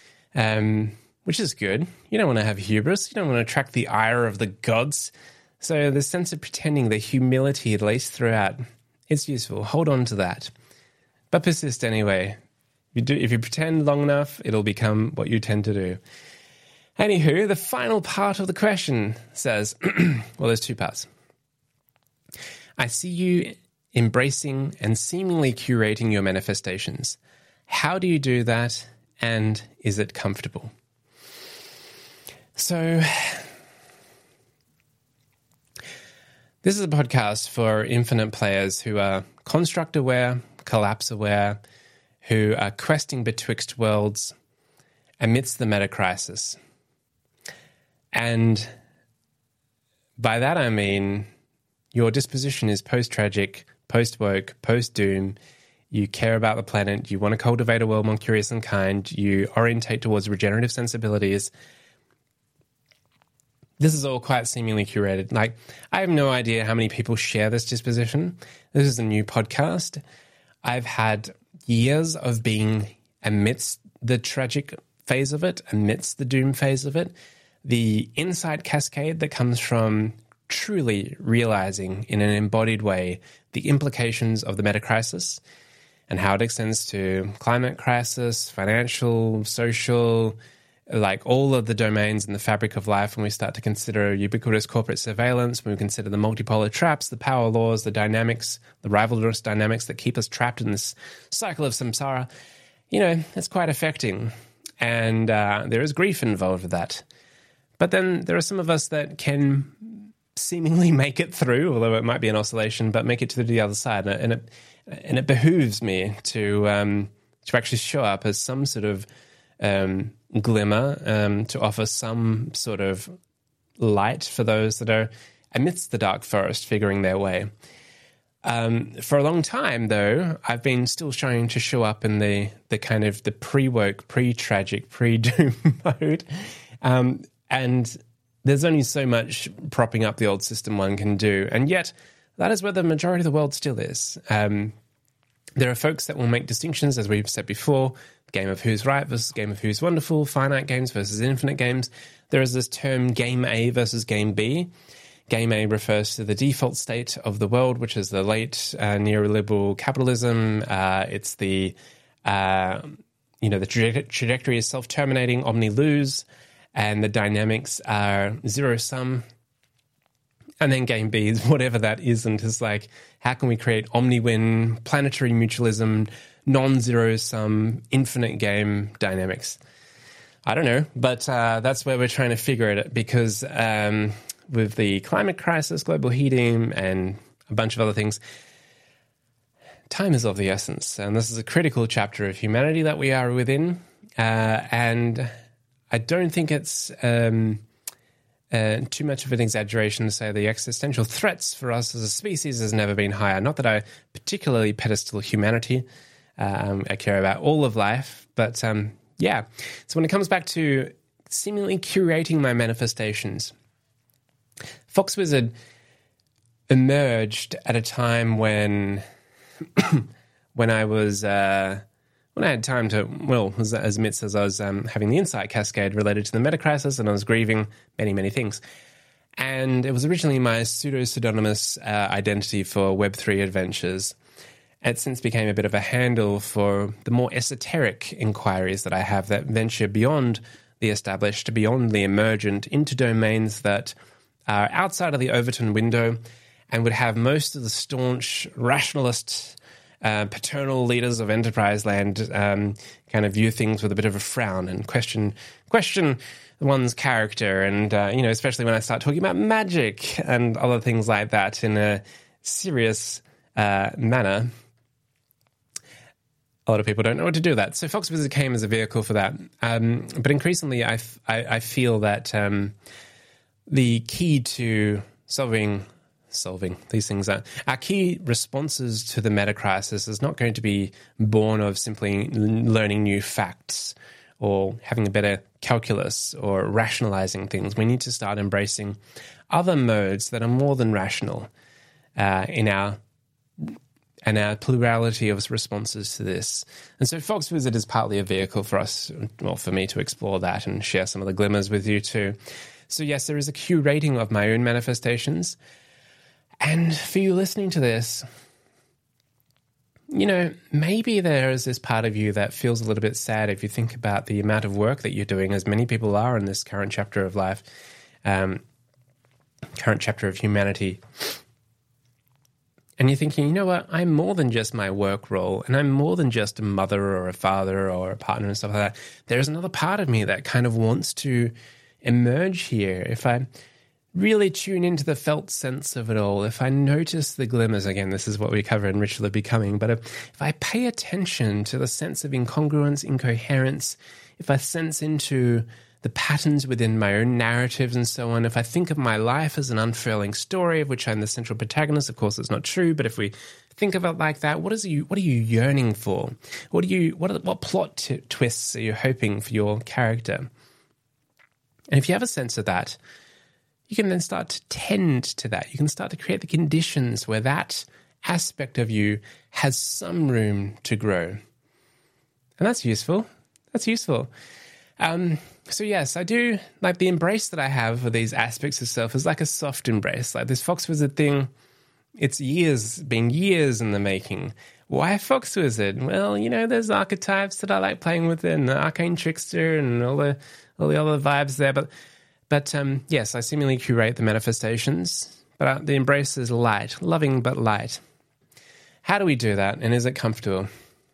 which is good. You don't want to have hubris. You don't want to attract the ire of the gods. So the sense of pretending, the humility at least throughout, it's useful. Hold on to that. But persist anyway. If you pretend long enough, it'll become what you tend to do. Anywho, the final part of the question says, well, there's two parts. I see you embracing and seemingly curating your manifestations. How do you do that, and is it comfortable? So, this is a podcast for infinite players who are construct aware, collapse aware, who are questing betwixt worlds amidst the meta crisis. And by that I mean your disposition is post-tragic, post-woke, post-doom. You care about the planet. You want to cultivate a world more curious and kind. You orientate towards regenerative sensibilities. This is all quite seemingly curated. Like, I have no idea how many people share this disposition. This is a new podcast. I've had years of being amidst the tragic phase of it, amidst the doom phase of it, the insight cascade that comes from truly realizing in an embodied way the implications of the meta crisis, and how it extends to climate crisis, financial, social, like all of the domains in the fabric of life. When we start to consider ubiquitous corporate surveillance, when we consider the multipolar traps, the power laws, the dynamics, the rivalrous dynamics that keep us trapped in this cycle of samsara, it's quite affecting. And there is grief involved with that. But then there are some of us that can seemingly make it through, although it might be an oscillation, but make it to the other side. And it behooves me to actually show up as some sort of glimmer, to offer some sort of light for those that are amidst the dark forest figuring their way. For a long time, though, I've been still trying to show up in the kind of the pre-woke, pre-tragic, pre-doom mode. And there's only so much propping up the old system one can do. And yet, that is where the majority of the world still is. There are folks that will make distinctions, as we've said before, game of who's right versus game of who's wonderful, finite games versus infinite games. There is this term game A versus game B. Game A refers to the default state of the world, which is the late neoliberal capitalism. It's the trajectory is self-terminating, omni-lose, and the dynamics are zero-sum. And then game B is whatever that isn't, is like, how can we create omni-win, planetary mutualism, non-zero-sum, infinite game dynamics? I don't know, but that's where we're trying to figure it, because with the climate crisis, global heating, and a bunch of other things, time is of the essence. And this is a critical chapter of humanity that we are within. And I don't think it's too much of an exaggeration to say the existential threats for us as a species has never been higher. Not that I particularly pedestal humanity. I care about all of life. But yeah, so when it comes back to seemingly curating my manifestations, Foxwizard emerged at a time when I was... when I had time to, was as amidst as I was having the insight cascade related to the meta crisis, and I was grieving many, many things. And it was originally my pseudo-pseudonymous identity for Web3 adventures. It since became a bit of a handle for the more esoteric inquiries that I have that venture beyond the established, beyond the emergent, into domains that are outside of the Overton window and would have most of the staunch rationalist paternal leaders of enterprise land kind of view things with a bit of a frown and question one's character, and especially when I start talking about magic and other things like that in a serious manner. A lot of people don't know what to do with that. So Foxwizard came as a vehicle for that. But increasingly, I feel that the key to solving these things are our key responses to the meta crisis is not going to be born of simply learning new facts or having a better calculus or rationalizing things. We need to start embracing other modes that are more than rational in our plurality of responses to this. And so Foxwizard is partly a vehicle for us, for me to explore that and share some of the glimmers with you too. So yes, there is a curating of my own manifestations. And for you listening to this, maybe there is this part of you that feels a little bit sad if you think about the amount of work that you're doing, as many people are in this current chapter of life, current chapter of humanity. And you're thinking, you know what, I'm more than just my work role, and I'm more than just a mother or a father or a partner and stuff like that. There's another part of me that kind of wants to emerge here. If I really tune into the felt sense of it all, if I notice the glimmers, again, this is what we cover in Ritual of Becoming, but if I pay attention to the sense of incongruence, incoherence, if I sense into the patterns within my own narratives and so on, if I think of my life as an unfurling story of which I'm the central protagonist, of course it's not true, but if we think of it like that, what are you yearning for? What plot twists are you hoping for your character? And if you have a sense of that, you can then start to tend to that. You can start to create the conditions where that aspect of you has some room to grow. And that's useful. So yes, I do like the embrace that I have for these aspects of self is like a soft embrace. Like this Foxwizard thing, it's been years in the making, Why Fox Wizard? Well, there's archetypes that I like playing with, and the Arcane Trickster and all the other vibes there. But yes, I seemingly curate the manifestations, but the embrace is light, loving but light. How do we do that, and is it comfortable?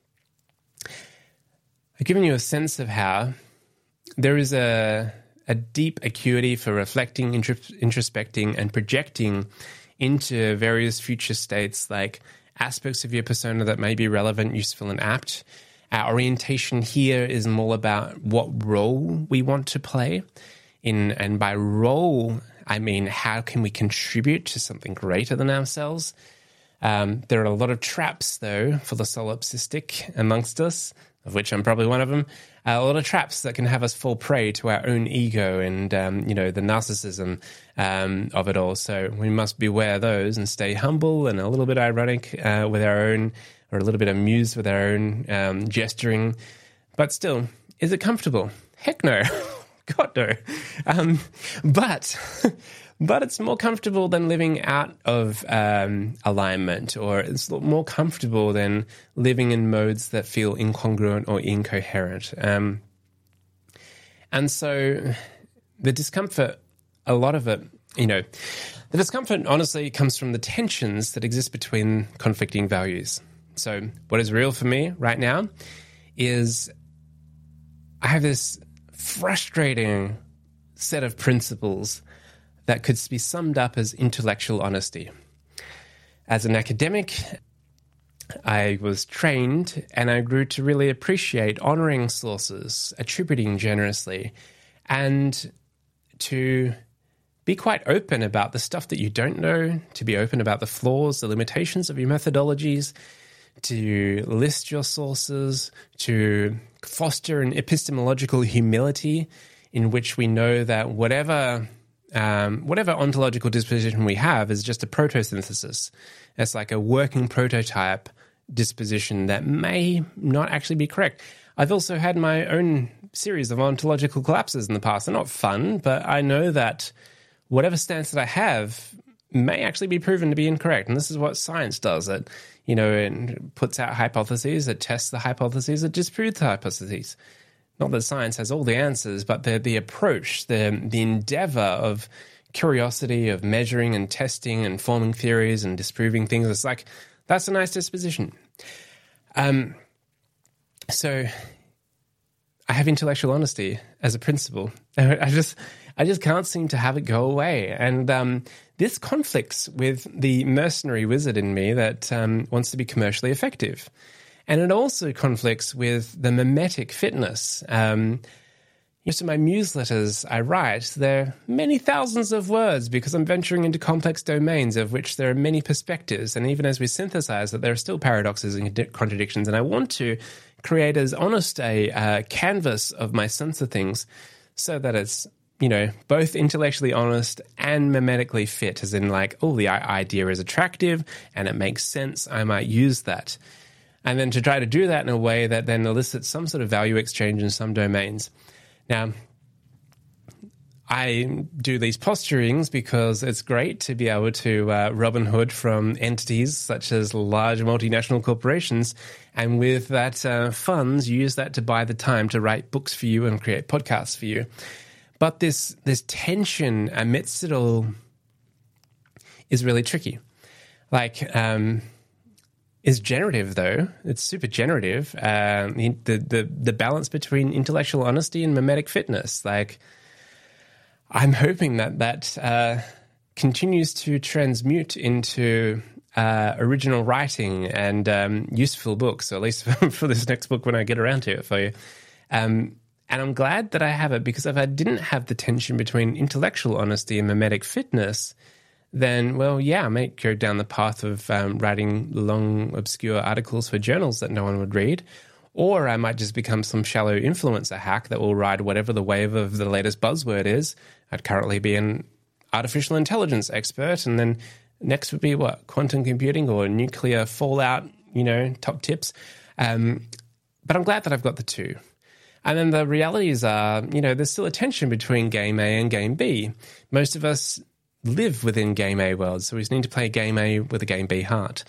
I've given you a sense of how there is a deep acuity for reflecting, introspecting, and projecting into various future states, like aspects of your persona that may be relevant, useful, and apt. Our orientation here is more about what role we want to play. And by role, I mean how can we contribute to something greater than ourselves? There are a lot of traps, though, for the solipsistic amongst us, of which I'm probably one of them. A lot of traps that can have us fall prey to our own ego and, the narcissism of it all. So we must beware those and stay humble and a little bit ironic with our own, or a little bit amused with our own gesturing. But still, is it comfortable? Heck no. God, no. But it's more comfortable than living out of alignment, or it's more comfortable than living in modes that feel incongruent or incoherent. And so the discomfort, a lot of it, the discomfort honestly comes from the tensions that exist between conflicting values. So what is real for me right now is I have this frustrating set of principles that could be summed up as intellectual honesty. As an academic, I was trained and I grew to really appreciate honoring sources, attributing generously, and to be quite open about the stuff that you don't know, to be open about the flaws, the limitations of your methodologies, to list your sources, to foster an epistemological humility in which we know that whatever ontological disposition we have is just a protosynthesis. It's like a working prototype disposition that may not actually be correct. I've also had my own series of ontological collapses in the past. They're not fun, but I know that whatever stance that I have may actually be proven to be incorrect. And this is what science does. It puts out hypotheses, it tests the hypotheses, it disproves the hypotheses. Not that science has all the answers, but the approach, the endeavor of curiosity, of measuring and testing and forming theories and disproving things, it's like, that's a nice disposition. So I have intellectual honesty as a principle. I just can't seem to have it go away. And this conflicts with the mercenary wizard in me that wants to be commercially effective. And it also conflicts with the mimetic fitness. Most of my newsletters I write, they're many thousands of words because I'm venturing into complex domains of which there are many perspectives. And even as we synthesize that, there are still paradoxes and contradictions. And I want to create as honest a canvas of my sense of things so that it's, both intellectually honest and mimetically fit, as in like, oh, the idea is attractive and it makes sense. I might use that. And then to try to do that in a way that then elicits some sort of value exchange in some domains. Now, I do these posturings because it's great to be able to Robin Hood from entities such as large multinational corporations, and with that funds, use that to buy the time to write books for you and create podcasts for you. But this tension amidst it all is really tricky. Like, is generative, though. It's super generative. The balance between intellectual honesty and mimetic fitness. Like, I'm hoping that continues to transmute into original writing and useful books, or at least for this next book when I get around to it for you. And I'm glad that I have it, because if I didn't have the tension between intellectual honesty and mimetic fitness, then, well, yeah, I might go down the path of writing long, obscure articles for journals that no one would read, or I might just become some shallow influencer hack that will ride whatever the wave of the latest buzzword is. I'd currently be an artificial intelligence expert, and then next would be, quantum computing or nuclear fallout, top tips. But I'm glad that I've got the two. And then the realities are, there's still a tension between game A and game B. Most of us live within game A world, so we just need to play game A with a game B heart.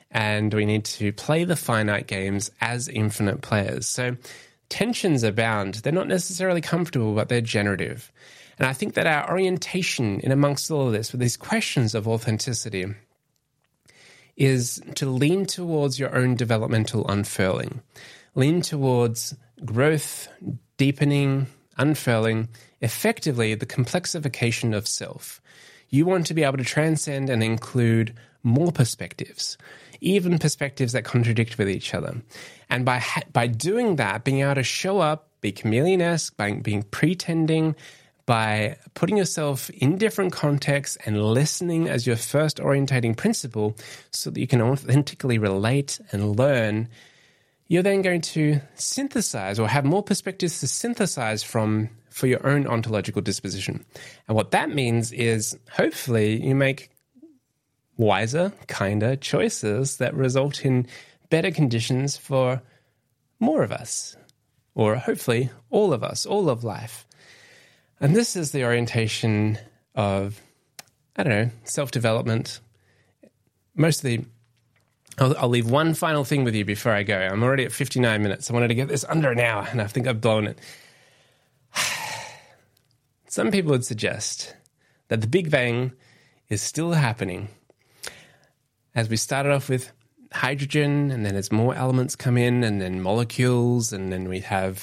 and we need to play the finite games as infinite players. So tensions abound. They're not necessarily comfortable, but they're generative. And I think that our orientation in amongst all of this, with these questions of authenticity, is to lean towards your own developmental unfurling. Lean towards growth, deepening, unfurling, effectively the complexification of self. You want to be able to transcend and include more perspectives, even perspectives that contradict with each other. And by doing that, being able to show up, be chameleon-esque, by being pretending, by putting yourself in different contexts and listening as your first orientating principle so that you can authentically relate and learn, you're then going to synthesize or have more perspectives to synthesize from for your own ontological disposition. And what that means is hopefully you make wiser, kinder choices that result in better conditions for more of us, or hopefully all of us, all of life. And this is the orientation of, self-development. Mostly, I'll leave one final thing with you before I go. I'm already at 59 minutes. I wanted to get this under an hour, and I think I've blown it. Some people would suggest that the Big Bang is still happening. As we started off with hydrogen, and then as more elements come in, and then molecules, and then we have,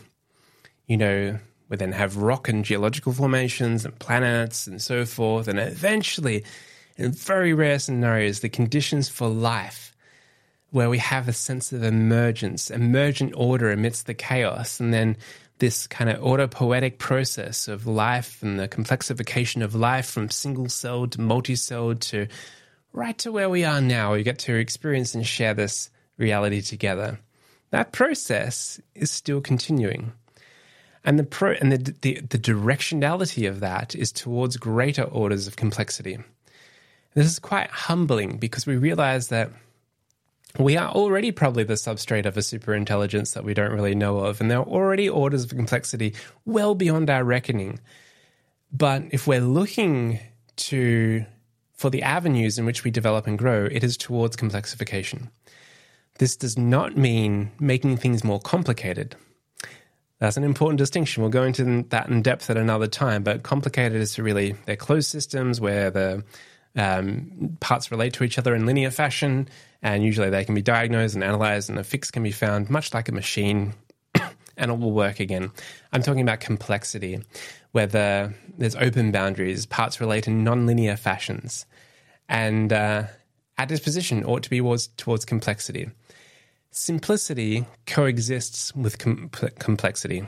we then have rock and geological formations and planets and so forth. And eventually, in very rare scenarios, the conditions for life where we have a sense of emergence, emergent order amidst the chaos, and then this kind of autopoietic process of life and the complexification of life from single-celled to multi-celled to right to where we are now. We get to experience and share this reality together. That process is still continuing. And the directionality of that is towards greater orders of complexity. This is quite humbling because we realize that we are already probably the substrate of a superintelligence that we don't really know of, and there are already orders of complexity well beyond our reckoning. But if we're looking for the avenues in which we develop and grow, it is towards complexification. This does not mean making things more complicated. That's an important distinction. We'll go into that in depth at another time, but complicated is they're closed systems where the parts relate to each other in linear fashion, and usually they can be diagnosed and analyzed, and a fix can be found, much like a machine, and it will work again. I'm talking about complexity, where there's open boundaries, parts relate in non-linear fashions, and our disposition ought to be towards complexity. Simplicity coexists with complexity.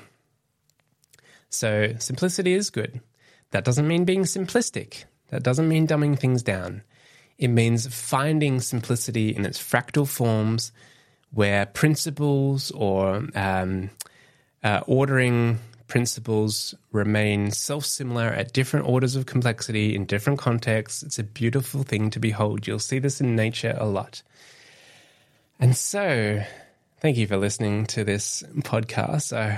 So simplicity is good. That doesn't mean being simplistic. That doesn't mean dumbing things down. It means finding simplicity in its fractal forms where principles or ordering principles remain self-similar at different orders of complexity in different contexts. It's a beautiful thing to behold. You'll see this in nature a lot. And so, thank you for listening to this podcast. I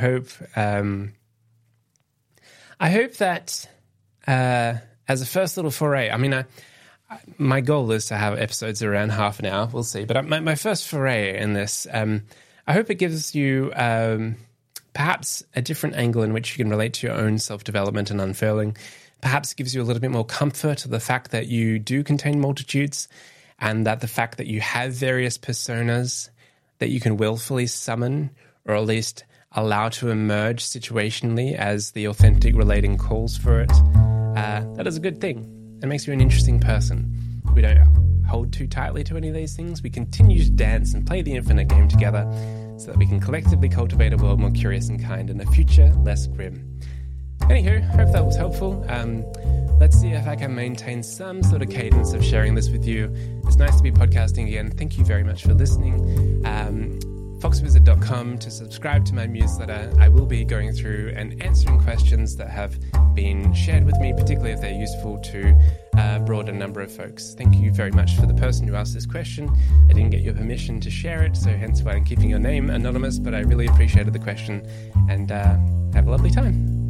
hope that as a first little foray, my goal is to have episodes around half an hour. We'll see. But my first foray in this, I hope it gives you perhaps a different angle in which you can relate to your own self-development and unfurling. Perhaps it gives you a little bit more comfort to the fact that you do contain multitudes, and that the fact that you have various personas that you can willfully summon, or at least allow to emerge situationally as the authentic relating calls for it, that is a good thing. It makes you an interesting person. We don't hold too tightly to any of these things. We continue to dance and play the infinite game together so that we can collectively cultivate a world more curious and kind and a future less grim. Anywho, hope that was helpful. Let's see if I can maintain some sort of cadence of sharing this with you. It's nice to be podcasting again. Thank you very much for listening. Foxwizard.com to subscribe to my newsletter. I will be going through and answering questions that have been shared with me, particularly if they're useful to a broader number of folks. Thank you very much for the person who asked this question. I didn't get your permission to share it, so hence why I'm keeping your name anonymous, but I really appreciated the question, and have a lovely time.